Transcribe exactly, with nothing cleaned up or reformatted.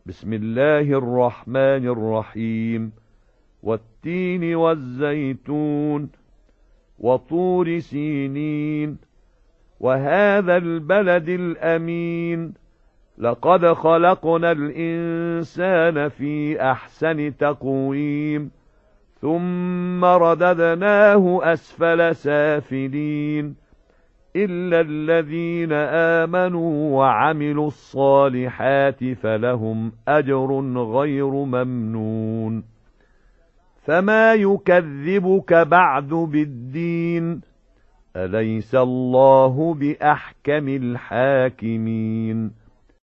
بسم الله الرحمن الرحيم والتين والزيتون وطور سينين وهذا البلد الأمين لقد خلقنا الإنسان في أحسن تقويم ثم رددناه أسفل سافلين إلا الذين آمنوا وعملوا الصالحات فلهم أجر غير ممنون فما يكذبك بعد بالدين أليس الله بأحكم الحاكمين